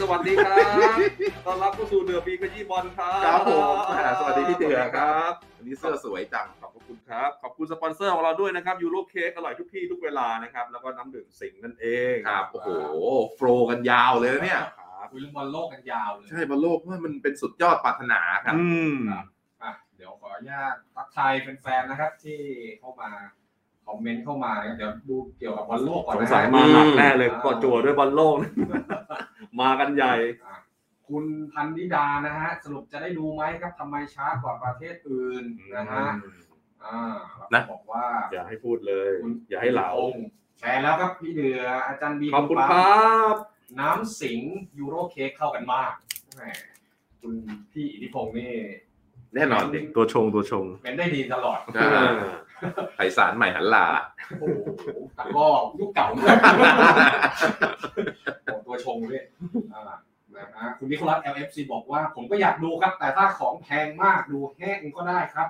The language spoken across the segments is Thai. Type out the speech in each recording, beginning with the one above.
สวัสดีครับต้อนรับเข้าสู่เดือปีขยี้บอลครับครับผมสวัสดีพี่เดือครับวันนี้เสื้อสวยจังขอบคุณครับขอบคุณสปอนเซอร์ของเราด้วยนะครับยูโรเค้กอร่อยทุกที่ทุกเวลานะครับแล้วก็น้ำดื่มสิงห์นั่นเองครับโอ้โหโฟลกันยาวเลยเนี่ยคุยเรื่องบอลโลกกันยาวเลยใช่บอลโลกเพราะมันเป็นสุดยอดปรารถนาครับเดี๋ยวขออนุญาตทักทายแฟนๆนะครับที่เข้ามาคอมเมนต์เข้ามาเดี๋ยวดูเกี่ยวกับบอลโลกก่อนสงสัยมาหนักแน่เลยกดจั่วด้วยบอลโลกมากันใหญ่คุณพันธิดานะฮะสรุปจะได้ดูไหมครับทำไมช้ากว่าประเทศอื่นนะฮะบอกว่าอย่าให้พูดเลยอย่าให้เหลาแชร์แล้วครับพี่เดืออาจารย์บีขอบคุณครับน้ำสิงห์ยูโรเค้กเข้ากันมากคุณพี่อิทธิพงษ์นี่แน่นอนตัวชงเป็นได้ดีตลอดไพศาลใหม่หันลาโอ้โหแต่ก็ยุคเก่าตัวชงด้วยนะฮะคุณนิโคลัส LFC บอกว่าผมก็อยากดูครับแต่ถ้าของแพงมากดูแห้งก็ได้ครับ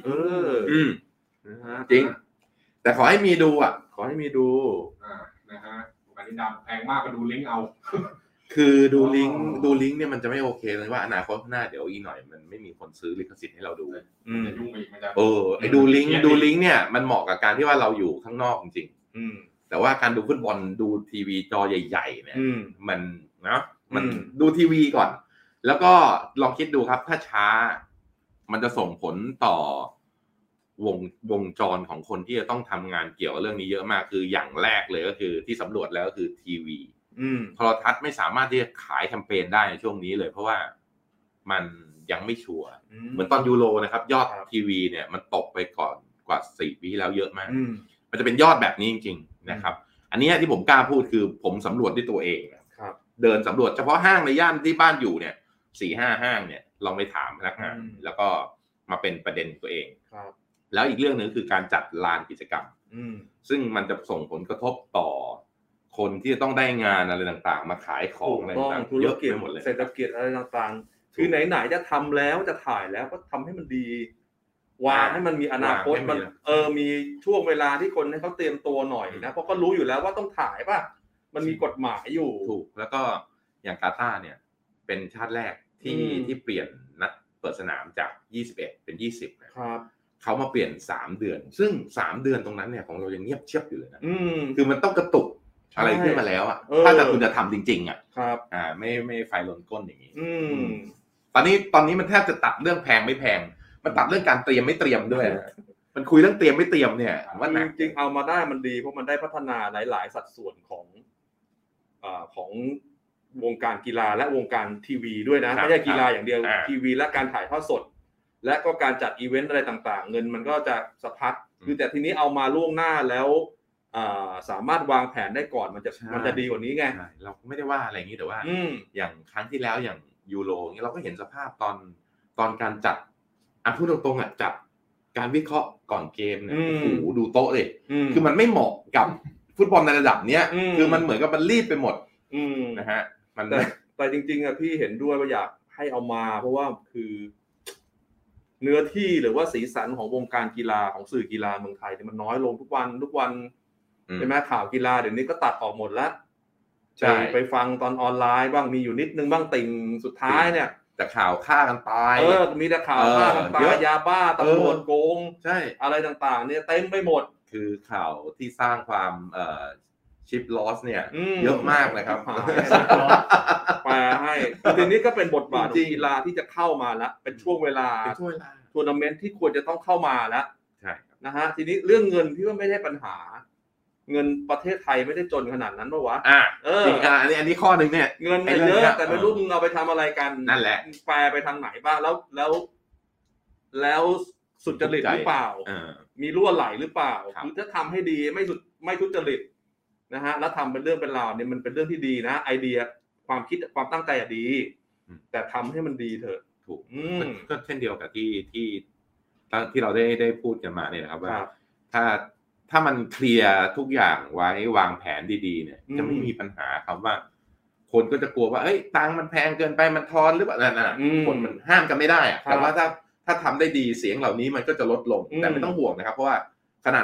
จริงแต่ขอให้มีดูขอให้มีดูนะฮะการที่ดำแพงมากก็ดูลิงก์เอาคือดูลิงก์เนี่ยมันจะไม่โอเคเลยว่าอนาคตข้างหน้าเดี๋ยวอีกหน่อยมันไม่มีคนซื้อลิขสิทธิ์ให้เราดูจะยุ่งอีกมันจะไอ้ดูลิงก์เนี่ยมันเหมาะกับการที่ว่าเราอยู่ข้างนอกจริงๆแต่ว่าการดูฟุตบอลดูทีวีจอใหญ่ๆเนี่ยมันดูทีวีก่อนแล้วก็ลองคิดดูครับถ้าช้ามันจะส่งผลต่อวงจรของคนที่จะต้องทำงานเกี่ยวกับเรื่องนี้เยอะมากคืออย่างแรกเลยก็คือที่สำรวจแล้วก็คือทีวีโทรทัศน์ไม่สามารถที่จะขายแคมเปญได้ในช่วงนี้เลยเพราะว่ามันยังไม่ชัวร์เหมือนตอนยูโรนะครับยอดทีวีเนี่ยมันตกไปก่อนกว่า4 ปีแล้วเยอะมากมันจะเป็นยอดแบบนี้จริงๆนะครับอันนี้ที่ผมกล้าพูดคือผมสำรวจด้วยตัวเองเดินสำรวจเฉพาะห้างในย่านที่บ้านอยู่เนี่ย 4-5 ห้างเนี่ยลองไปถามพนักงานแล้วก็มาเป็นประเด็นตัวเองแล้วอีกเรื่องนึงคือการจัดลานกิจกรรมซึ่งมันจะส่งผลกระทบต่อคนที่จะต้องได้งานอะไรต่างๆมาขายของอะไรต่างๆเยอะไปหมดเลยเศรษฐกิจอะไรต่างๆคือไหนๆจะทำแล้วจะถ่ายแล้วก็ทำให้มันดีวางให้มันมีอนาคตมันมีช่วงเวลาที่คนให้เขาเตรียมตัวหน่อยนะเพราะก็รู้อยู่แล้วว่าต้องถ่ายป่ะมันมีกฎหมายอยู่ถูกแล้วก็อย่างกาตาร์เนี่ยเป็นชาติแรกที่เปลี่ยนนัดเปิดสนามจาก21เป็น20นะครับเขามาเปลี่ยน3 เดือนซึ่ง3 เดือนตรงนั้นเนี่ยของเรายังเงียบเชียบอยู่เลยนะคือมันต้องกระตุกอะไรขึ้นมาแล้วถ้าคุณจะทำจริงๆครับไม่ไฟล้นก้นอย่างนี้ตอนนี้มันแทบจะตัดเรื่องแพงไม่แพงมันตัดเรื่องการเตรียมไม่เตรียมด้วยมันคุยเรื่องเตรียมไม่เตรียมเนี่ยว่าจริงๆเอามาได้มันดีเพราะมันได้พัฒนาหลายๆสัดส่วนของวงการกีฬาและวงการทีวีด้วยนะไม่ใช่กีฬาอย่างเดียวทีวีและการถ่ายทอดสดและก็การจัดอีเวนต์อะไรต่างๆเงินมันก็จะสะพัดคือแต่ทีนี้เอามาล่วงหน้าแล้วสามารถวางแผนได้ก่อนมันจะดีกว่านี้ไงเราไม่ได้ว่าอะไรอย่างนี้แต่ว่าอย่างครั้งที่แล้วอย่างยูโรอย่างนี้เราก็เห็นสภาพตอนการจัดพูดตรงๆจัดการวิเคราะห์ก่อนเกมเนี่ยโอ้โหดูโต๊ะเลยคือมันไม่เหมาะกับฟุตบอลในระดับเนี้ยคือมันเหมือนกับมันรีบไปหมดนะฮะแต่จริงๆพี่เห็นด้วยว่าอยากให้เอามาเพราะว่าคือเนื้อที่หรือว่าสีสันของวงการกีฬาของสื่อกีฬาเมืองไทยเนี่ยมันน้อยลงทุกวันใช่ไหมข่าวกีฬาเดี๋ยวนี้ก็ตัดออกหมดแล้วไปฟังตอนออนไลน์บ้างมีอยู่นิดนึงบ้างติ่งสุดท้ายเนี่ยแต่ข่าวฆ่ากันตายมีแต่ข่าวฆ่ากันตายยาบ้าตำรวจโกงใช่อะไรต่างๆเนี่ยเต็มไปหมดคือข่าวที่สร้างความชิปลอสเนี่ยเยอะมากนะครับแปลให้ทีนี้ก็เป็นบทบาทกีฬาที่จะเข้ามาแล้วเป็นช่วงเวลาทัวร์นาเมนต์ที่ควรจะต้องเข้ามาแล้วใช่นะฮะทีนี้เรื่องเงินพี่ว่าไม่ใช่ปัญหาเงินประเทศไทยไม่ได้จนขนาดนั้นป่ะวะจริงอันนี้ข้อนึงเนี่ยเงินเยอะแต่ไม่รู้มึงเอาไปทำอะไรกันนั่นแหละแปลไปทางไหนบ้างแล้วสุจริตหรือเปล่ามีรั่วไหลหรือเปล่าคือถ้าทำให้ดีไม่ทุจริตนะฮะแล้วทำเป็นเรื่องเป็นราวเนี่ยมันเป็นเรื่องที่ดีนะไอเดียความคิดความตั้งใจดีแต่ทำให้มันดีเถอะถูกก็เช่นเดียวกับที่เราได้พูดกันมาเนี่ยนะครับว่าถ้ามันเคลียร์ทุกอย่างไว้วางแผนดีๆเนี่ยจะไม่มีปัญหาครับว่าคนก็จะกลัวว่าตังค์มันแพงเกินไปมันทอนหรือเปล่านั่นคนมันห้ามกันไม่ได้แต่ว่าถ้าทำได้ดีเสียงเหล่านี้มันก็จะลดลงแต่ไม่ต้องห่วงนะครับเพราะว่าขนาด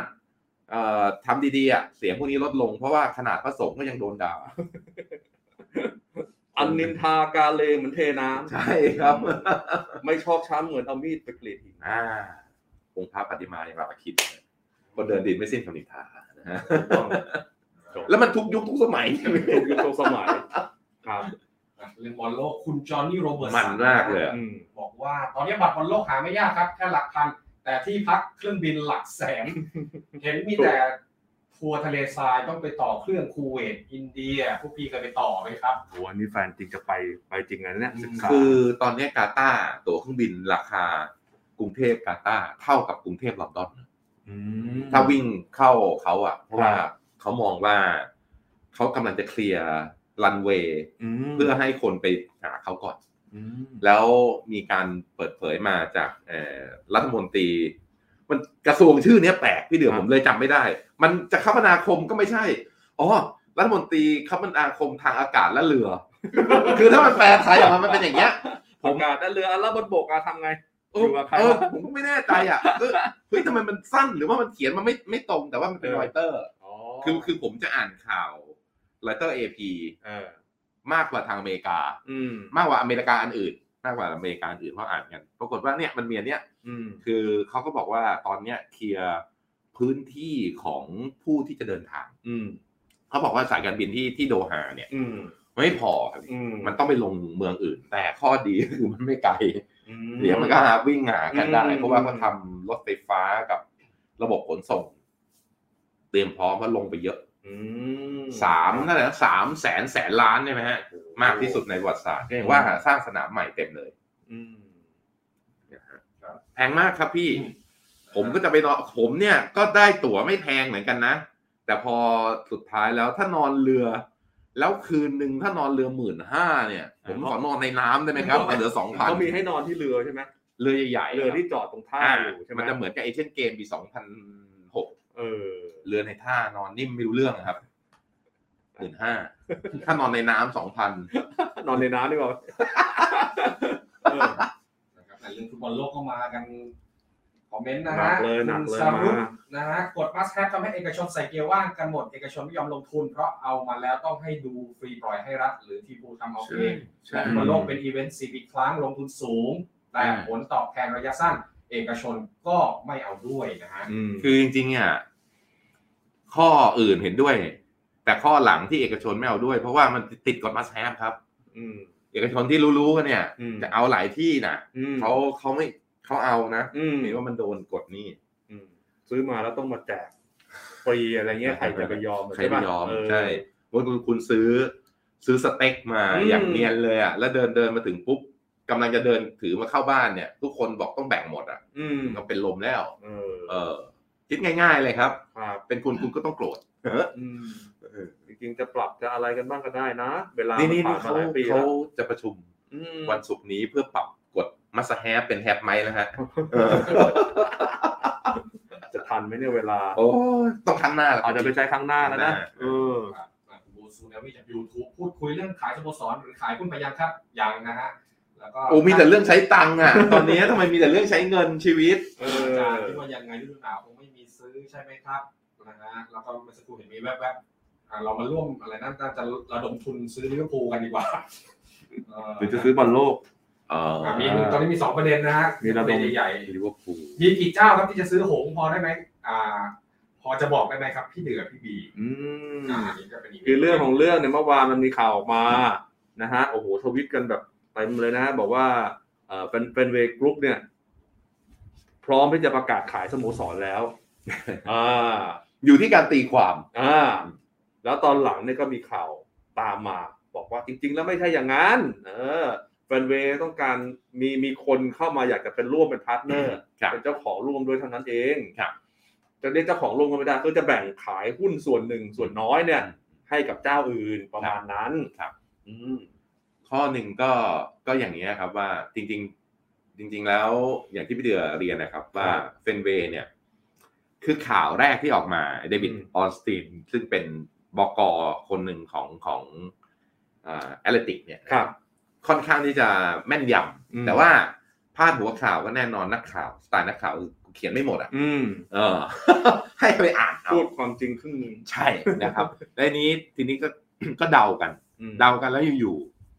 ทำดีๆเสียงพวกนี้ลดลงเพราะว่าขนาดพระสงฆ์ก็ยังโดนด่าอันนินทากาเลเหมือนเทน้ำใช่ครับไม่ชอบช้ำเหมือนเอามีดไปกรีดหินองค์พระปฏิมาอย่างเราคิดคนเดินดินไม่สิ้นคำนินทานะฮะแล้วมันทุกยุคทุกสมัยทุกยุคทุกสมัยครับเรื่องบอลโลกคุณจอห์นนี่โรเบิร์ตมันมากเลยบอกว่าตอนนี้บัตรบอลโลกหาไม่ยากครับแค่หลักพันแต่ที่พักเครื่องบินหลักแสนเห็นมีแต่ทัวร์ทะเลทรายต้องไปต่อเครื่องคูเวตอินเดียพวกพี่เคยไปต่อไหมครับโอ้อันนี้แฟนจริงจะไปจริงนะเนี่ยศึกษาคือตอนนี้กาตาร์ตั๋วเครื่องบินราคากรุงเทพกาตาร์เท่ากับกรุงเทพลอนดอนถ้าวิ่งเข้าเขาเพราะว่าเขามองว่าเขากำลังจะเคลียร์รันเวย์เพื่อให้คนไปหาเขาก่อนแล้วมีการเปิดเผยมาจากรัฐมนตรีมันกระทรวงชื่อนี้แปลกพี่เดือผมเลยจำไม่ได้มันจะคมนาคมก็ไม่ใช่รัฐมนตรีคมนาคมทางอากาศและเรือ คือถ้ามันแปลไทยออกมามันเป็นอย่างเงี้ยอากาศและเรือแล้วบนบกทำไงผมก็ไม่แน่ใจเฮ้ยทำไมมันสั้นหรือว่ามันเขียนมันไม่ตรงแต่ว่ามันเป็นรอยเตอร์คือผมจะอ่านข่าวรอยเตอร์ AP มากกว่าทางอเมริกามากกว่าอเมริกาอันอื่นมากกว่าอเมริกาอื่นเพราะอ่านกันปรากฏว่าเนี่ยมันมีอันเนี้ยคือเขาก็บอกว่าตอนเนี้ยเคลียร์พื้นที่ของผู้ที่จะเดินทางเขาบอกว่าสายการบินที่โดฮาเนี่ยไม่พอครับมันต้องไปลงเมืองอื่นแต่ข้อดีคือมันไม่ไกลเดี๋ยวมันก็วิ่งหากันได้เพราะว่าเขาทำรถไฟฟ้ากับระบบขนส่งเตรียมพร้อมว่าลงไปเยอะนั่นแหละ300,000 ล้านใช่ไหมฮะมากที่สุดในประวัติศาสตร์ก็อย่างว่าสร้างสนามใหม่เต็มเลยแพงมากครับพี่ผมก็จะไปนอนผมเนี่ยก็ได้ตั๋วไม่แพงเหมือนกันนะแต่พอสุดท้ายแล้วถ้านอนเรือแล้วคืนนึงถ้านอนเรือ 15,000 เนี่ยผมขอนอนในน้ำได้ไหมครับเหลือ 2,000 เขามีให้นอนที่เรือใช่ไหมเรือใหญ่ๆเรือที่จอดตรงท่าอยู่ใช่ไหมมันจะเหมือนกับเอเชียนเกมปี 2006เรือในท่านอนนิ่มไม่รู้เรื่องครับ 15,000 ถ้านอนในน้ำ 2,000 นอนในน้ำดีกว่านะครับแต่เรื่องฟุตบอลโลกก็มากันคอมเมนต์นะฮะสรุปนะฮะกฎมัสแฮปทำให้เอกชนใส่เกียร์ว่างกันหมดเอกชนไม่ยอมลงทุนเพราะเอามาแล้วต้องให้ดูฟรีปล่อยให้รัฐหรือทีพูทำเอาเองฟุตบอลโลกเป็นอีเวนต์10 ปีครั้งลงทุนสูงแต่ผลตอบแทนระยะสั้นเอกชนก็ไม่เอาด้วยนะฮะคือจริงๆเนี่ยข้ออื่นเห็นด้วยแต่ข้อหลังที่เอกชนไม่เอาด้วยเพราะว่ามันติดกฎมัสแฮปครับเอกชนที่รู้ๆกันเนี่ยจะเอาหลายที่นะเขาไม่เขาเอานะเห็นว่ามันโดนกฎนี่ซื้อมาแล้วต้องมาแจกฟรีอะไรเงี้ยใครจะไปยอมใครไม่ยอมใช่ว่าคุณซื้อสเต็กมาอย่างเนียนเลยอ่ะแล้วเดินมาถึงปุ๊บกำลังจะเดินถือมาเข้าบ้านเนี่ยทุกคนบอกต้องแบ่งหมดอ่ะก็เป็นลมแล้วคิดง่ายๆเลยครับเป็นคุณก็ต้องโกรธจริงๆจะปรับจะอะไรกันบ้างก็ได้นะเวลาผ่านมาหลายปีเขาจะประชุมวันศุกร์นี้เพื่อปรับกฎมัสแฮปเป็นแฮปไหมนะฮะจะทันไหมเนี่ยเวลาต้องครั้งหน้าอาจจะไปใช้ครั้งหน้าแล้วนะบูซูเนวี่จาก YouTube พูดคุยเรื่องขายสโมสรหรือขายหุ้นไปยังครับยังนะฮะแล้วก็มีแต่เรื่องใช้ตังค์อ่ะตอนนี้ทำไมมีแต่เรื่องใช้เงินชีวิตอาจารย์คิดว่ายังไงฤดูหนาวคงไม่มีซื้อใช่ไหมครับนะฮะแล้วก็เมื่อสักครู่เห็นมีแวบๆเรามาร่วมอะไรนั่นจะระดมทุนซื้อลิเวอร์พูลกันดีกว่าหรือจะซื้อบอลโลกมีตอนนี้มี2ประเด็นนะฮะมีระดมใหญ่ลิเวอร์พูลมีกี่เจ้าครับที่จะซื้อหงพอได้ไหมพอจะบอกได้ไหมครับพี่เดือพี่บีคือเรื่องของเรื่องเนี่ยเมื่อวานมันมีข่าวออกมานะฮะโอ้โหทวิตกันแบบเต็มเลยนะบอกว่าเป็นเวกรุ๊ปเนี่ยพร้อมที่จะประกาศขายสโมสรแล้วอยู่ที่การตีความแล้วตอนหลังเนี่ยก็มีข่าวตามมาบอกว่าจริงๆแล้วไม่ใช่อย่างนั้นแฟนเวย์ต้องการมีคนเข้ามาอยากจะเป็นร่วมเป็นพาร์ทเนอร์เป็นเจ้าของร่วมด้วยเท่านั้นเองจะเรียกเจ้าของร่วมก็ไม่ได้ก็จะแบ่งขายหุ้นส่วนหนึ่งส่วนน้อยเนี่ยให้กับเจ้าอื่นประมาณนั้นครับข้อหนึ่งก็อย่างนี้ครับว่าจริงแล้วอย่างที่พี่เดือเรียนนะครับว่าเฟนเวย์เนี่ยคือข่าวแรกที่ออกมาเดวิดออนสตีนซึ่งเป็นบก.คนหนึ่งของแอตเลติกเนี่ยค่อนข้างที่จะแม่นยำแต่ว่าพาดหัวข่าวก็แน่นอนนักข่าวสไตล์นักข่าวเขียนไม่หมดอ่ะให้ไปอ่านพูดความจริงครึ่งนึงใช่นะครับในนี้ทีนี้ก็เดากันแล้วอยู่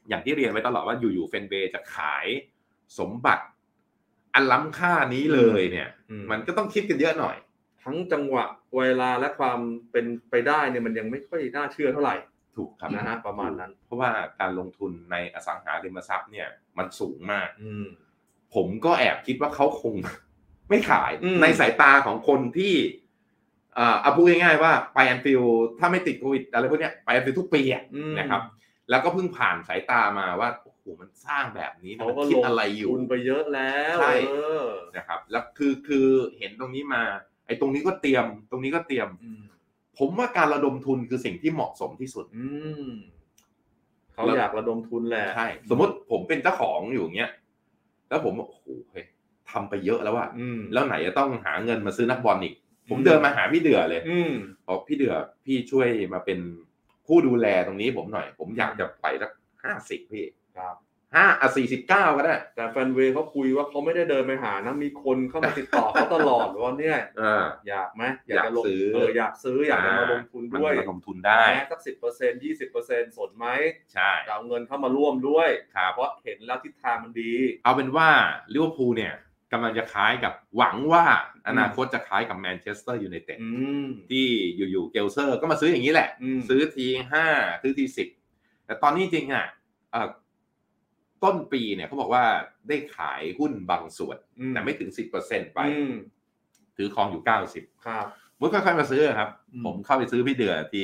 อย่างที่เรียนไว้ตลอดว่าอยู่ๆเฟนเวย์จะขายสมบัติอันล้ำค่านี้เลยเนี่ยมันก็ต้องคิดกันเยอะหน่อยทั้งจังหวะเวลาและความเป็นไปได้เนี่ยมันยังไม่ค่อยน่าเชื่อเท่าไหร่ถูกครับนะฮะประมาณนั้นเพราะว่าการลงทุนในอสังหาริมทรัพย์เนี่ยมันสูงมากผมก็แอบคิดว่าเขาคงไม่ขายในสายตาของคนที่เอาพูดง่ายๆว่าไปแอนฟิลด์ถ้าไม่ติดโควิดอะไรพวกเนี้ยไปแอนฟิลด์ทุกปีนะครับแล้วก็เพิ่งผ่านสายตามาว่าโอ้โหมันสร้างแบบนี้มันคิดอะไรอยู่ทุนไปเยอะแล้วใช่นะครับแล้วคือเห็นตรงนี้มาไอ้ตรงนี้ก็เตรียมตรงนี้ก็เตรียมผมว่าการระดมทุนคือสิ่งที่เหมาะสมที่สุดเขาอยากระดมทุนแหละใช่สมมติผมเป็นเจ้าของอยู่อย่างเงี้ยแล้วผมโอ้โหทำไปเยอะแล้วอะแล้วไหนจะต้องหาเงินมาซื้อนักบอลอีกผมเดินมาหาพี่เดือเลยบอกพี่เดือพี่ช่วยมาเป็นผู้ดูแลตรงนี้ผมหน่อยผมอยากจะไปสัก50พี่ครับ 49ก็ได้แต่แฟนเวย์เขาคุยว่าเขาไม่ได้เดินไปหานะมีคนเข้ามาติดต่อเขาตลอดว่าเนี่ยอยากไหมอยากจะลงอยากซื้ออยากจะมาลงทุนด้วยระดมทุนได้สัก 10% 20% สนไหมใช่เอาเงินเข้ามาร่วมด้วยเพราะเห็นแล้วทิศทางมันดีเอาเป็นว่าลิเวอร์พูลเนี่ยกำลังจะคล้ายกับหวังว่าอนาคตจะคล้ายกับแมนเชสเตอร์ยูไนเต็ดที่อยู่ๆเกลเซอร์ก็มาซื้ออย่างนี้แหละซื้อที5ซื้อที10แต่ตอนนี้จริงอ่ะต้นปีเนี่ยเขาบอกว่าได้ขายหุ้นบางส่วนแต่ไม่ถึง 10% ไปถือครองอยู่90 ครับมุดค่อยๆมาซื้อครับผมเข้าไปซื้อพี่เดือที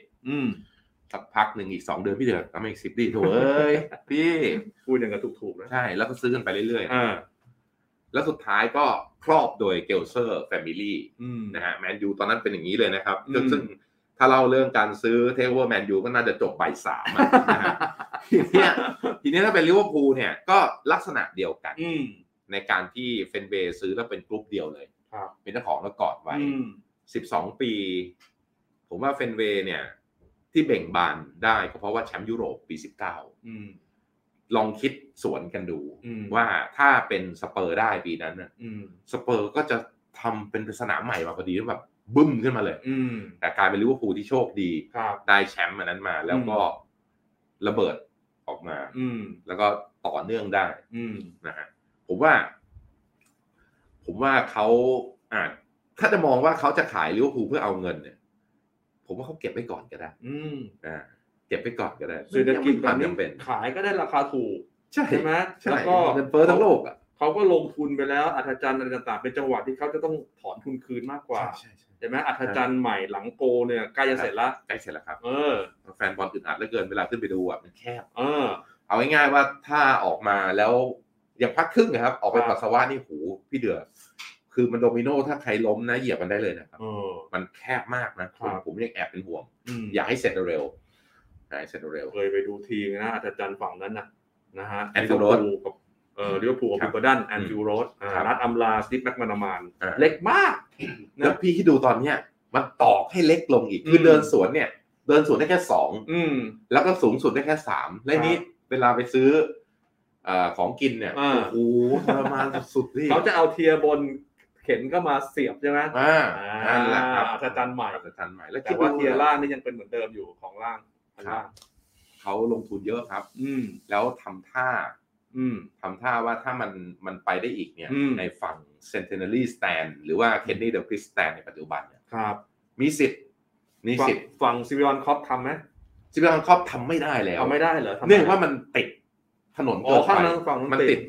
10สักพักหนึ่งอีก2เดือนพี่เดือทำอีก10ดิโถ่เอ้ยพี่พูดอย่างกับถูกๆนะใช่แล้วก็ซื้อกันไปเรื่อยๆแล้วสุดท้ายก็ครอบโดยเกลเซอร์แฟมิลี่นะฮะแมนยูตอนนั้นเป็นอย่างนี้เลยนะครับซึ่งถ้าเล่าเรื่องการซื้อเทคโอเวอร์แมนยูก็น่าจะจบบ่าย3นะฮะทีนี้ถ้าเป็นลิเวอร์พูลเนี่ยก็ลักษณะเดียวกันในการที่เฟนเวย์ซื้อแล้วเป็นกรุ๊ปเดียวเลยเป็นเจ้าของแล้วกอดไว้12ปีผมว่าเฟนเวย์เนี่ยที่เบ่งบานได้ก็เพราะว่าแชมป์ยุโรปปี19ลองคิดสวนกันดูว่าถ้าเป็นสเปอร์ได้ปีนั้นน่ะสเปอร์ก็จะทำเป็นสนามใหม่มาพอดีแบบบึ้มขึ้นมาเลยแต่กลายเป็นลิเวอร์พูลที่โชคดีได้แชมป์อันนั้นมาแล้วก็ระเบิดออกมาแล้วก็ต่อเนื่องได้นะฮะผมว่าเขาถ้าจะมองว่าเขาจะขายลิเวอร์พูลเพื่อเอาเงินเนี่ยผมว่าเขาเก็บไว้ก่อนก็ได้เก็บไว้ก่อนก็ได้เศรษฐกิจแบบนี้ขายก็ได้ราคาถูกใช่ไหมแล้วก็เงินเฟ้อทั้งโลกอ่ะเขาก็ลงทุนไปแล้วอัศจรรย์อะไรต่างๆเป็นจังหวะที่เขาจะต้องถอนทุนคืนมากกว่าใช่ไหมอัศจรรย์ใหม่หลังโกเนี่ยใกล้จะเสร็จแล้วครับแฟนบอลอึดอัดเหลือเกินเวลาขึ้นไปดูอ่ะมันแคบเอาง่ายๆว่าถ้าออกมาแล้วอย่างพักครึ่งนะครับออกไปปัสสาวะนี่หูพี่เดือคือมันโดมิโนถ้าใครล้มนะเหยียบมันได้เลยนะครับมันแคบมากนะผมยังแอบเป็นห่วงอยากให้เสร็จเร็วเคยไปดูทีนะอัศจรรย์ฝั่งนั้นนะฮะแอนฟิลด์โรดกับลิเวอร์พูลกับบิลดันแอนฟิลด์โรดนัดอัมลาสตีฟแม็กมานามเล็กมากแล้วพี่ที่ดูตอนเนี้ยมันตอกให้เล็กลงอีกคือเดินสวนได้แค่2แล้วก็สูงสุดได้แค่3และนี้เวลาไปซื้อของกินเนี่ยโอ้โหทรมานสุดๆที่เขาจะเอาเทียบนเข็นก็มาเสียบใช่ไหมนั่นแหละครับอัศจรรย์ใหม่แล้วแต่ว่าเทียล่างนี่ยังเป็นเหมือนเดิมอยู่ของล่างเขาลงทุนเยอะครับแล้วทำท่าว่าถ้ามันไปได้อีกเนี่ยในฝั่ง Centenary Stand หรือว่า Kenny Dalglish Stand ในปัจจุบันเนี่ยมีสิทธิ์ฝั่งซิวิออนคอปทำไหมซิวิออนคอปทำไม่ได้แล้วไม่ได้เหรอเนื่องว่ามันติดถนนเกินไปมันติด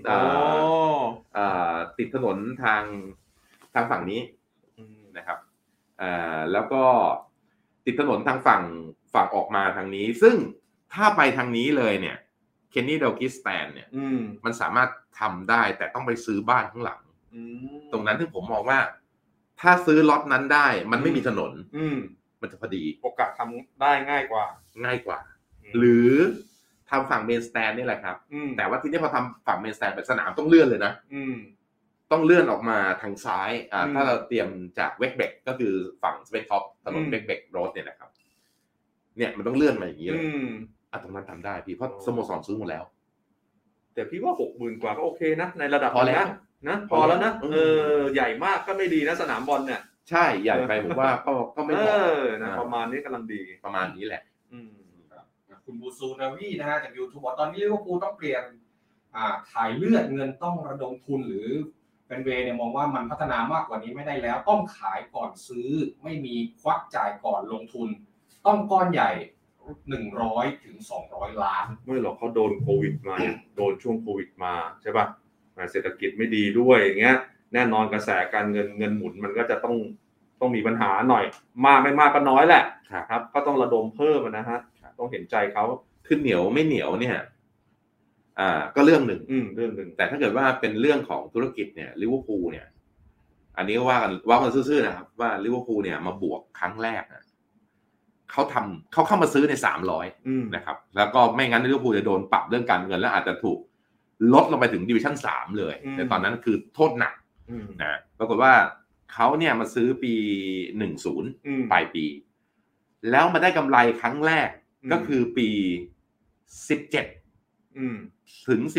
ติดถนนทางฝั่งนี้นะครับแล้วก็ติดถนนทางฝั่งออกมาทางนี้ซึ่งถ้าไปทางนี้เลยเนี่ยเคนนี่เดลกิสแตนเนี่ยมันสามารถทำได้แต่ต้องไปซื้อบ้านข้างหลังตรงนั้นที่ผมมองว่าถ้าซื้อล็อตนั้นได้มันไม่มีถนนมันจะพอดีโอกาสทำได้ง่ายกว่าหรือทำฝั่งเมนสแตนนี่แหละครับแต่ว่าทีนี้พอทำฝั่งเมนสแตนเป็นสนามต้องเลื่อนเลยนะต้องเลื่อนออกมาทางซ้ายถ้าเราเตรียมจากเวกเบกก็คือฝั่งสเปนท็อปถนนเวกเบกโรดเนี่ยนะครับเนี่ยมันต้องเลื่อนมาอย่างนี้เลยตรงนั้นทำได้พี่เพราะสโมสรซื้อหมดแล้วแต่พี่ว่า 60,000 กว่าก็โอเคนะในระดับพอแล้วนะพอแล้วนะใหญ่มากก็ไม่ดีนะสนามบอลเนี่ยใช่ใหญ่ไปผมว่าก็ไม่พอนะประมาณนี้กำลังดีประมาณนี้แหละคคุณบูซูนาวีนะฮะจาก YouTube บอกตอนนี้ลิเวอร์พูลต้องเปลี่ยนถ่ายเลือดเงินต้องระดมทุนหรือแฟนเวย์เนี่ยมองว่ามันพัฒนามากกว่านี้ไม่ได้แล้วต้องขายก่อนซื้อไม่มีควักจ่ายก่อนลงทุนต้องก้อนใหญ่100 ถึง 200 ล้านไม่หรอกเขาโดนโควิดมาโดนช่วงโควิดมาใช่ป่ะเศรษฐกิจไม่ดีด้วยอย่างเงี้ยแน่นอนกระแสการเงินหมุนมันก็จะต้องมีปัญหาหน่อยมากไม่มากก็น้อยแหละครับก็ต้องระดมเพิ่มนะฮะต้องเห็นใจเขาขึ้นเหนียวไม่เหนียวเนี่ยก็เรื่องหนึ่งแต่ถ้าเกิดว่าเป็นเรื่องของธุรกิจเนี่ยลิเวอร์พูลเนี่ยอันนี้ก็ว่ากันซื่อๆนะครับว่าลิเวอร์พูลเนี่ยมาบวกครั้งแรกนะเขาเข้ามาซื้อใน300นะครับแล้วก็ไม่งั้นลิเวอร์พูลจะโดนปรับเรื่องการเงินแล้วอาจจะถูกลดลงไปถึงดิวิชั่น3เลยแต่ตอนนั้นคือโทษหนักนะปรากฏว่าเขาเนี่ยมาซื้อปี10ปลายปีแล้วมาได้กำไรครั้งแรกก็คือปี17ถึง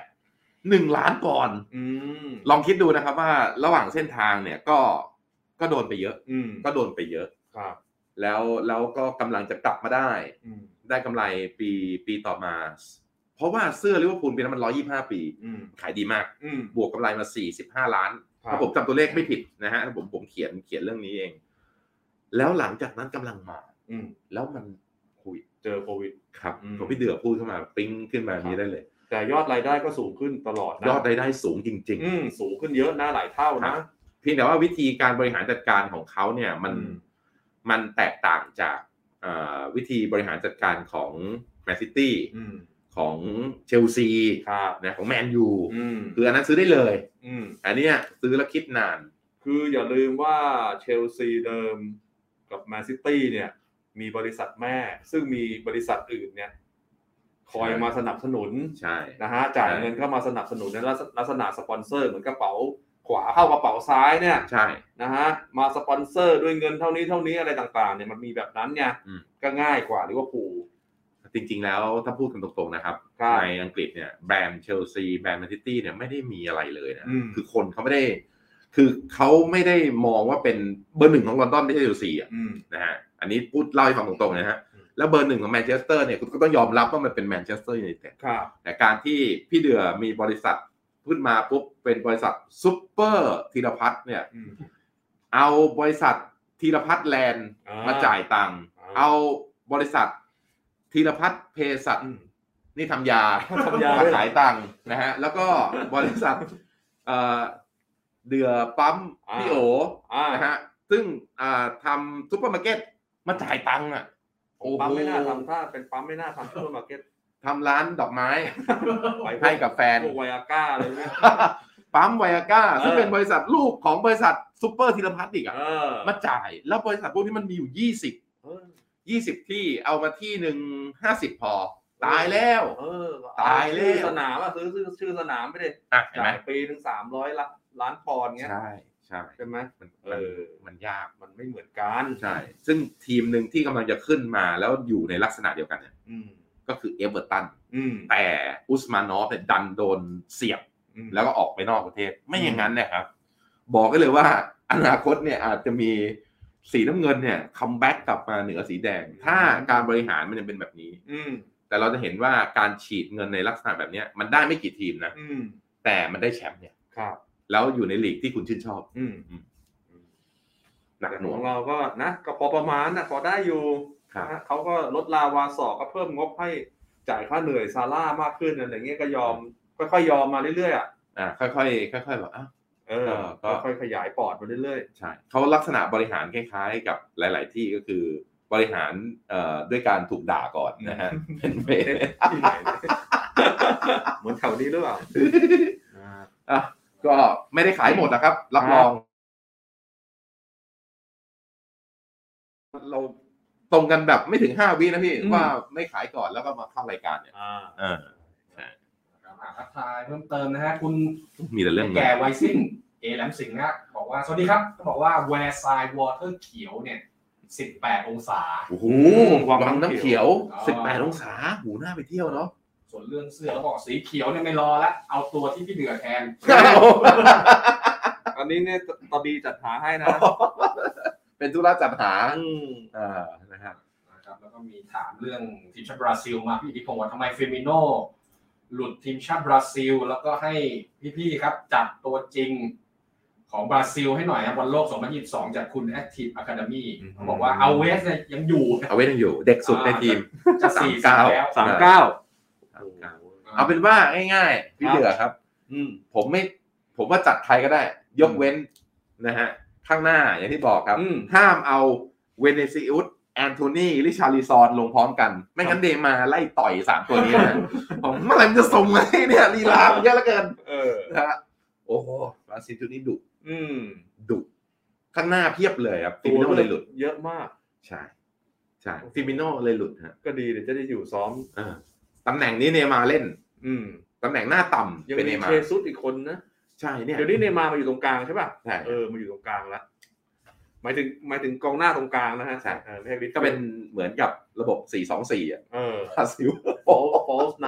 18 1 ล้านปอนด์ลองคิดดูนะครับว่าระหว่างเส้นทางเนี่ยก็โดนไปเยอะครับแล้วก็กำลังจะกลับมาได้กำไรปีต่อมาเพราะว่าเสื้อลิเวอร์พูลปีนั้นมัน125 ปีขายดีมากบวกกำไรมา45 ล้านถ้าผมจำตัวเลขไม่ผิดนะฮะผมเขียนเรื่องนี้เองแล้วหลังจากนั้นกำลังมาแล้วมันเจอโควิดครับผมพี่เดือพูดขึ้นมาปิ๊งขึ้นมานี้ได้เลยแต่ยอดรายได้ก็สูงขึ้นตลอดนะยอดรายได้สูงจริงๆสูงขึ้นเยอะนะหลายเท่านะเพียงแต่ว่าวิธีการบริหารจัดการของเขาเนี่ยมันแตกต่างจากวิธีบริหารจัดการของแมนซิตี้ของเชลซีนะของแมนยูคืออันนั้นซื้อได้เลยอันนี้ซื้อแล้วคิดนานคืออย่าลืมว่าเชลซีเดิมกับแมนซิตี้เนี่ยมีบริษัทแม่ซึ่งมีบริษัทอื่นเนี่ยคอยมาสนับสนุนนะฮะจ่ายเงินเข้ามาสนับสนุนในลักษณะสปอนเซอร์เหมือนกระเป๋าขวาเข้ากระเป๋าซ้ายเนี่ยนะฮะมาสปอนเซอร์ด้วยเงินเท่านี้อะไรต่างๆเนี่ยมันมีแบบนั้นไงก็ง่ายกว่าลิเวอร์พูลจริงๆแล้วถ้าพูดกันตรงๆนะครับในอังกฤษเนี่ยแบรนด์เชลซีแบรนด์แมนซิตี้เนี่ยไม่ได้มีอะไรเลยนะคือคนเขาไม่ได้มองว่าเป็นเบอร์ 1ของลอนดอนไม่ใช่เชลซีนะฮะอันนี้พูดเล่าให้ฟังตรงๆนะฮะแล้วเบอร์ 1ของแมนเชสเตอร์เนี่ยคุณก็ต้องยอมรับว่ามันเป็นแมนเชสเตอร์ยูไนเต็ดแต่การที่พี่เดือมีบริษัทขึ้นมาปุ๊บเป็นบริษัทซุปเปอร์ธีรพัฒน์เนี่ยเอาบริษัทธีรพัฒน์แลนด์มาจ่ายตังค์เอาบริษัทธีรพัฒน์เภสัชนี่ทำยามาขายตังค์นะฮะแล้วก็บริษัทเดือปั๊มพี่โอนะฮะซึ่งทำซุปเปอร์มาร์เก็ตมาจ่ายตังค์ปั๊มไม่น่าทำถ้าเป็นปั๊มไม่น่าทำซุปเปอร์มาร์เก็ตทำร้านดอกไม้ให้กับแฟนพวกไวอาก้าเลยไหมปั๊มไวอาก้าซึ่งเป็นบริษัทลูกของบริษัทซุปเปอร์ธีรพัฒน์อีกมาจ่ายแล้วบริษัทพวกนี้มันมีอยู่20ที่เอามาที่นึง50พอตายแล้วตายแล้วสนามซื้อชื่อสนามไปเลยจ่ายปีนึง300 ล้านปอนด์เงี้ยใช่ไหมมันยากมันไม่เหมือนกันใช่ซึ่งทีมหนึ่งที่กำลังจะขึ้นมาแล้วอยู่ในลักษณะเดียวกันเนี่ยก็คือเอเวอร์ตันแต่อุสมานอฟเนี่ยดันโดนเสียบแล้วก็ออกไปนอกประเทศไม่อย่างนั้นนะครับบอกกันเลยว่าอนาคตเนี่ยอาจจะมีสีน้ำเงินเนี่ยคัมแบ็กกลับมาเหนือสีแดงถ้าการบริหารมันยังเป็นแบบนี้แต่เราจะเห็นว่าการฉีดเงินในลักษณะแบบนี้มันได้ไม่กี่ทีมนะแต่มันได้แชมป์เนี่ยแล้วอยู่ในลีกที่คุณชื่นชอบหนักหน่วงเราก็นะก็พอประมาณนะพอได้อยู่เขาก็ลดลาวาสอกก็เพิ่มงบให้จ่ายค่าเหนื่อยซาร่ามากขึ้นอะไรเงี้ยก็ยอมค่อยๆยอมมาเรื่อยๆค่อยๆแบบก็ค่อยขยายปอดมาเรื่อยๆใช่เขาลักษณะบริหารคล้ายๆกับหลายๆที่ก็คือบริหารด้วยการถูกด่าก่อนนะฮะเป็นเวที่ไหนเหมือนแถวนี้หรือเปล่าก็ไม่ได้ขายหมดนะครับรับรองเราตรงกันแบบไม่ถึง5 วินะพี่ว่าไม่ขายก่อนแล้วก็มาเข้ารายการเนี่ยใช่ทักทายเพิ่มเติมนะฮะคุณมีแต่เรื่องแก่ไวซิ่งแหลมสิงห์นะบอกว่าสวัสดีครับก็บอกว่าแวร์ไซด์วอเตอร์เขียวเนี่ย18 องศาโอ้โหวังน้ำเขียว18 องศาหูน่าไปเที่ยวเนาะส่วนเรื่องเสื้อแล้วบอกสีเขียวเนี่ยไม่รอแล้วเอาตัวที่พี่เดือแทนอันนี้เนี่ยตบีจัดหาให้นะเป็นธุระจัดหานะครับแล้วก็มีถามเรื่องทีมชาติบราซิลมาพี่อิทธิพงศ์ว่าทำไมเฟมิโนหลุดทีมชาติบราซิลแล้วก็ให้พี่ๆครับจัดตัวจริงของบราซิลให้หน่อยครับวันโลก 2022 จากคุณ Active Academy เขาบอกว่าเอาเวสเนี่ยยังอยู่เอาเวสยังอยู่เด็กสุดในทีมจะ39 เอาเป็นว่าง่ายๆพี่เหลือครับผมว่าจัดใครก็ได้ยกเว้นนะฮะข้างหน้าอย่างที่บอกครับห้ามเอาเวเนซิอุสแอนโทนีริชาริซอนลงพร้อมกันไม่งั้นเดมาไล่ต่อย3ตัวนี้นะผมเมื่อไหร่มันจะส่งมาเนี่ยลีลาเยอะเหลือเกินนะฮะโอ้โหบราซิลชุดนี้ดุข้างหน้าเพียบเลยครับฟิมิโน่เลยหลุดเยอะมากใช่ฟิมิโน่เลยหลุดฮะก็ดีเดี๋ยวจะได้อยู่ซ้อมตำแหน่งนี้เนมาเล่นตำแหน่งหน้าต่ำเป็นเนมาเคซุสอีกคนนะใช่เนี่ยเดี๋ยวนี้เนมาอยู่ตรงกลางใช่ป่ะมาอยู่ตรงกลางแล้วหมายถึงกองหน้าตรงกลางนะฮะใช่ก็เป็นเหมือนกับระบบ 4-2-4 อ่ะบราซิลโฟลส์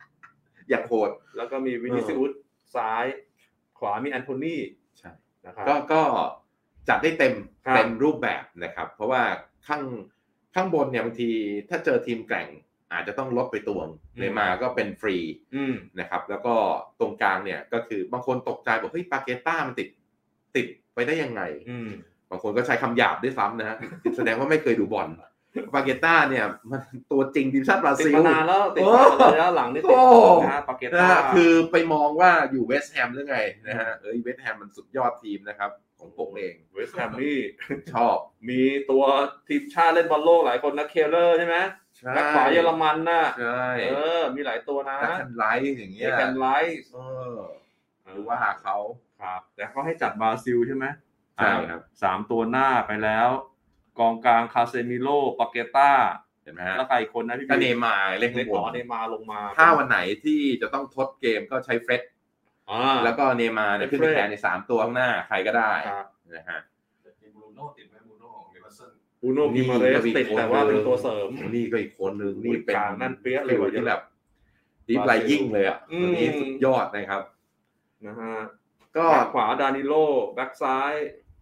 9 อย่างโหดแล้วก็มีวินิซิอุสซ้ายขวามีแอนโทนีใช่นะครับก็จัดได้เต็มรูปแบบนะครับเพราะว่าข้างบนเนี่ยบางทีถ้าเจอทีมแกร่งอาจจะต้องลดไปตวงเลยมาก็เป็นฟรีนะครับแล้วก็ตรงกลางเนี่ยก็คือบางคนตกใจบอกเฮ้ยปาเกต้ามันติดไปได้ยังไงบางคนก็ใช้คำหยาบด้วยซ้ำนะฮะแสดงว่าไม่เคยดูบอลปาเกต้าเนี่ยมันตัวจริงทีมชาติบราซิลมานานแล้วติดมาระยะหลังนี่ติดนะปาเกต้าคือไปมองว่าอยู่เวสต์แฮมหรือไงนะฮะเวสต์แฮมมันสุดยอดทีมนะครับของผมเองเวสต์แฮมนี่ชอบมีตัวทีมชาติเล่นบอลโลกหลายคนนะเคลเลอร์ใช่ไหมแบ็คขวาเยอรมันน่ะใช่มีหลายตัวนะแคนไลท์อย่างเงี้ยแคนไลท์หรือว่าเขาครับแต่เขาให้จัดบราซิลใช่ไหมใช่ครับ 3ตัวหน้าไปแล้วกองกลางคาเซมิโร่ปาเกต้าเห็นไหมฮะแล้วใครคนนะพี่เนมาเล่นต่อเนมาลงมาถ้าวันไหนที่จะต้องทดเกมก็ใช้เฟร็ดแล้วก็เนมาเนี่ยขึ้นแทนใน3ตัวข้างหน้าใครก็ได้นะฮะบรูโน่ติดไหมบรูโน่ของเนเวอร์สันบรูโน่กิมาเรสติดแต่ว่าเป็นตัวเสริมนี่ก็อีกคนนึงนี่เป็นนั่นเปี้ยเลยที่แบบดีฟไลยิ่งเลยอ่ะตัวนี้สุดยอดนะครับนะฮะก็ขวาดานิโลแบ็คซ้าย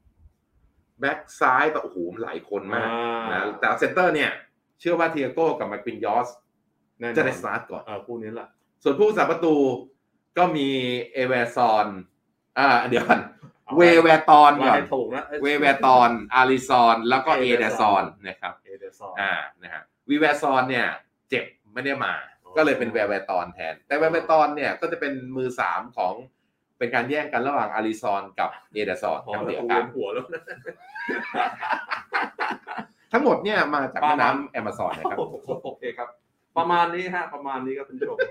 แต่โอ้โหหลายคนมากนะแต่เซนเตอร์เนี่ยเชื่อว่าเทียโก้กับมาร์ตินยอสจะได้สตาร์ทก่อนคู่นี้แหละส่วนผู้สาประตูก็มีเอเวอร์ซอนเดี๋ยวเวเวตอนก่อนเวเวตอนอาริซอนแล้วก็เอเดซอนนะครับนะฮะวีเวซอนเนี่ยเจ็บไม่ได้มาก็เลยเป็นเวเวตอนแทนแต่เวเวตอนเนี่ยก็จะเป็นมือ3ของเป็นการแย่งกันระหว่างอาริซอนกับเอเดซอนเดียวกันหัวแล้วทั้งหมดเนี่ยมาจากแม่น้ำแอมะซอนนะครับโอเคครับประมาณนี้ฮะประมาณนี้ก็เป็นชม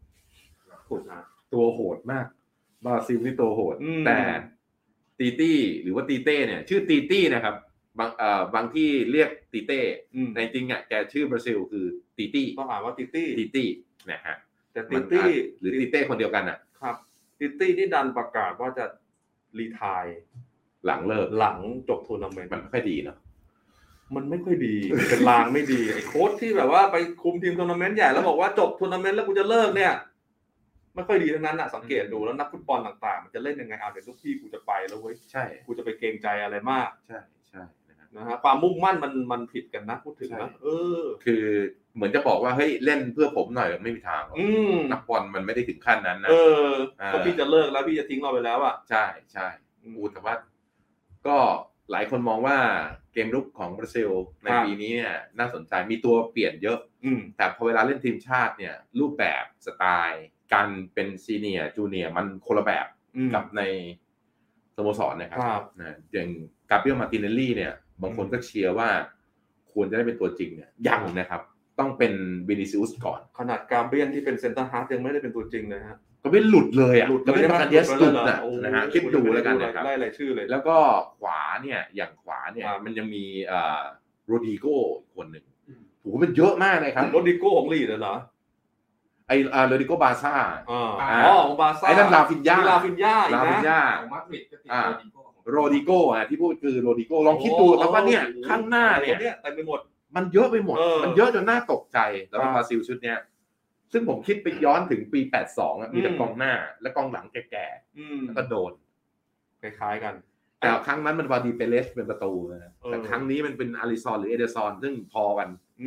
ตัวโหดมากบราซิลนี่ตัวโหดแต่ตีตี้หรือว่าตีเต้เนี่ยชื่อตีตี้นะครับบางที่เรียกตีเต้ในจริงอ่ะแกชื่อบราซิลคือตีตี้ต้องอ่านว่าตีตี้นะฮะแต่ตีตี้หรือตีเต้คนเดียวกันอ่ะครับตีตี้ที่ดันประกาศว่าจะรีไทร์หลังเลิกหลังจบทัวร์นาเมนต์มันไม่ค่อยดีเนาะมันไม่ค่อยดีเป็นลางไม่ดีไอ้โค้ชที่แบบว่าไปคุมทีมทัวร์นาเมนต์ใหญ่แล้วบอกว่าจบทัวร์นาเมนต์แล้วกูจะเลิกเนี่ยไม่ค่อยดีทั้งนั้นน่ะสังเกตดูแล้วนักฟุตบอลต่างๆมันจะเล่นยังไงเอาเดี๋ยวลูกพี่กูจะไปแล้วเว้ยใช่กูจะไปเกรงใจอะไรมากใช่นะฮะความมุ่งมั่นมันผิดกันนะพูดถึงนะคือเหมือนจะบอกว่าเฮ้ยเล่นเพื่อผมหน่อยไม่มีทางนักบอลมันไม่ได้ถึงขั้นนั้นนะก็พี่จะเลิกแล้วพี่จะทิ้งเราไปแล้วอ่ะใช่แต่ว่าก็หลายคนมองว่าเกมรุกของบราซิลในปีนี้เนี่ยน่าสนใจมีตัวเปลี่ยนเยอะแต่พอเวลาเล่นทีมชาติเนี่ยรูปแบบสไตล์การเป็นซีเนียร์จูเนียร์มันคนละแบบกับในสโมสรนะครับอย่างกาเบรียลมาร์ติเนลลี่เนี่ยบางคนก็เชียร์ว่าควรจะได้เป็นตัวจริงเนี่ยยังนะครับต้องเป็นวินิซิอุสก่อนขนาดกาเบรียลที่เป็นเซ็นเตอร์ฮาร์ฟยังไม่ได้เป็นตัวจริงเลยฮะก็ไม่หลุดเลยอ่ะก็ไม่เป็นการเยสตุดนะฮะคิดดูแล้วกันนะครับไล่รายชื่อเลยแล้วก็ขวาเนี่ยอย่างขวาเนี่ยมันยังมีโรดริโก้อีกคนนึงโหเป็นเยอะมากเลยครับโรดริโก้ของลีดเหรอไอ้โรดิโกบาซ่าของบาซ่าไอ้นั่นลาฟินญาของมาดริดก็ติดโรดิโก้ที่พูดคือโรดิโก้ลองคิดดูครับว่าเนี่ยข้างหน้าเนี่ยเต็มไปหมดมันเยอะไปหมดมันเยอะจนน่าตกใจแล้วบราซิลชุดเนี้ยซึ่งผมคิดไปย้อนถึงปี82มีแต่กองหน้าและกองหลังแก่ๆแล้วก็โดนคล้ายๆกันแต่ครั้งนั้นมันวาดีเปเลสเป็นประตูนะแต่ครั้งนี้มันเป็นอาริซอนหรือเอเดซอนซึ่งพอกัน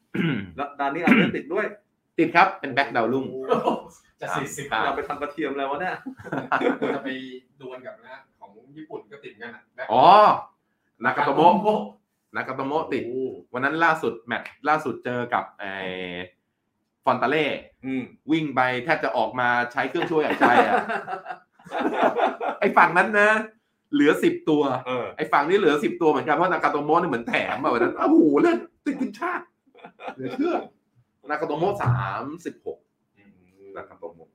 แล้วดานนี่เอาเรื่องติดด้วยติดครับเป็นแบ็คดาวรุ่งจะ40 เราไปทำกระเทียมแล้ววะเนี่ยจะไปดวลกับนะของญี่ปุ่นก็ติดกันอ๋อนากาโตโมะติดวันนั้นล่าสุดเจอกับฟอนตาเล่วิ่งไปแทบจะออกมาใช้เครื่องช่วยหายใจอ่ะไอ้ฝั่งนั้นนะเหลือ10ตัวไอ้ฝั่งนี้เหลือ10ตัวเหมือนกันเพราะนากาโตโมะนี่เหมือนแถมแบบนั้นโอ้โหเล่นติดทีมชาติเหลือเชื่อนากาโตโมะ36นากาโตโมะ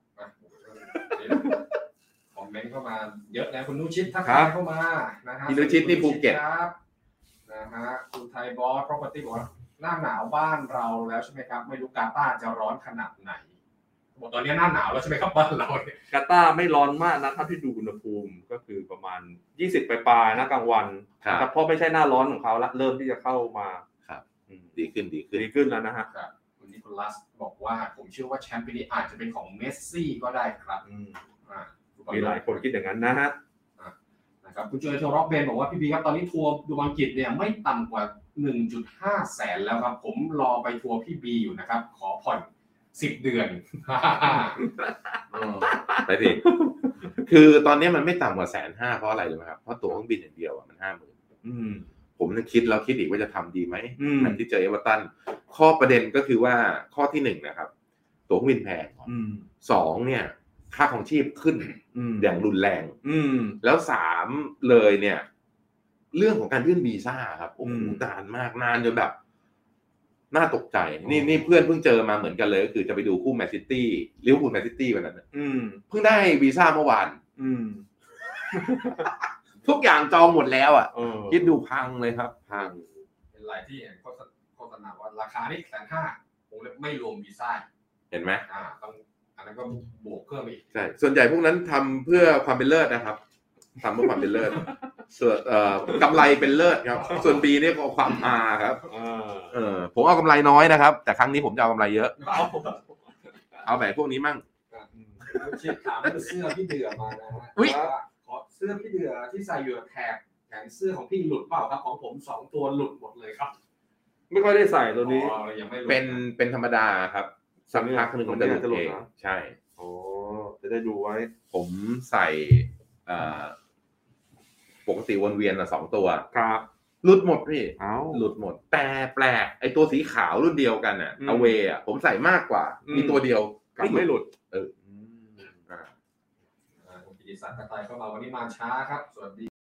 คอมเมนต์เข้ามาเยอะนะคุณนุชิตทักทายเข้ามานะฮะคุณนุชิตนี่ภูเก็ตนะฮะคุณไทยบอส property บอกว่าหน้าหนาวบ้านเราแล้วใช่ไหมครับไม่รู้กาตาร์จะร้อนขนาดไหนบอกตอนนี้หน้าหนาวแล้วใช่ไหมครับบ้านเรากาตาร์ไม่ร้อนมากนะถ้าที่ดูอุณหภูมิก็คือประมาณ20ปลายๆนะกลางวันนะครับเพราะไม่ใช่หน้าร้อนของเขาละเริ่มที่จะเข้ามาครับดีขึ้นแล้วนะฮะคุณนิโคลัสบอกว่าผมเชื่อว่าแชมป์ปีนี้อาจจะเป็นของเมสซี่ก็ได้ครับมีหลายคนคิดอย่างนั้นนะฮะนะครับคุณเจอโทร็อกเบนบอกว่าพี่บีครับตอนนี้ทัวร์ดูอังกฤษเนี่ยไม่ต่ำกว่า 1.5 แสนแล้วครับผมรอไปทัวร์พี่บีอยู่นะครับขอผ่อน10 เดือนไปสิคือตอนนี้มันไม่ต่ำกว่า150,000เพราะอะไรรู้ไหมครับเพราะตั๋วเครื่องบินอย่างเดียวมัน 50,000ผมนึกคิดอีกว่าจะทำดีไหมมันที่เจอเอเวอร์ตันข้อประเด็นก็คือว่าข้อที่1นะครับตั๋วเครื่องบินแพง2เนี่ยค่าของชีพขึ้นอย่างรุนแรงแล้ว3เลยเนี่ยเรื่องของการยื่นวีซ่าครับโอ้โหนานมากนานจนแบบน่าตกใจนี่เพื่อนเพิ่งเจอมาเหมือนกันเลยก็คือจะไปดูคู่แมนซิตี้ลิเวอร์พูลแมนซิตี้วันนั้นเพิ่งได้วีซ่าเมื่อวานทุกอย่างจองหมดแล้วอ่ะคิดดูพังเลยครับพังเป็นหลายที่เห็นโฆษณาว่าราคานี่150,000ผมเลยไม่รวมวีซ่าเห็นไหมต้องอันนั้นก็บวกเพิ่มอีกใช่ส่วนใหญ่พวกนั้นทำเพื่อความเป็นเลิศนะครับทำเพื่อความเป็นเลิศส่วนกำไรเป็นเลิศครับส่วนปีนี้ก็ความฮาครับผมเอากำไรน้อยนะครับแต่ครั้งนี้ผมจะเอากำไรเยอะเอาแบบพวกนี้มั่งชิดถามเสื้อพี่เดือมานะฮะขอเสื้อพี่เดือที่ใส่อยู่แถบแขนเสื้อของพี่หลุดเปล่าครับของผม2ตัวหลุดหมดเลยครับไม่ค่อยได้ใส่ตัวนี้เป็นธรรมดาครับสักพักนึงมันจะหลุดเองใช่โอ้จะได้ดูไว้ผมใส่ปกติวนเวียน2ตัวครับหลุดหมดพี่หลุดหมดแต่แปลกไอตัวสีขาวรุ่นเดียวกันน่ะเอาเวอ่ะผมใส่มากกว่ามีตัวเดียวไม่หลุดคุณกิติศักดิ์กระต่ายเข้ามาวันนี้มาช้าครับสวัสดี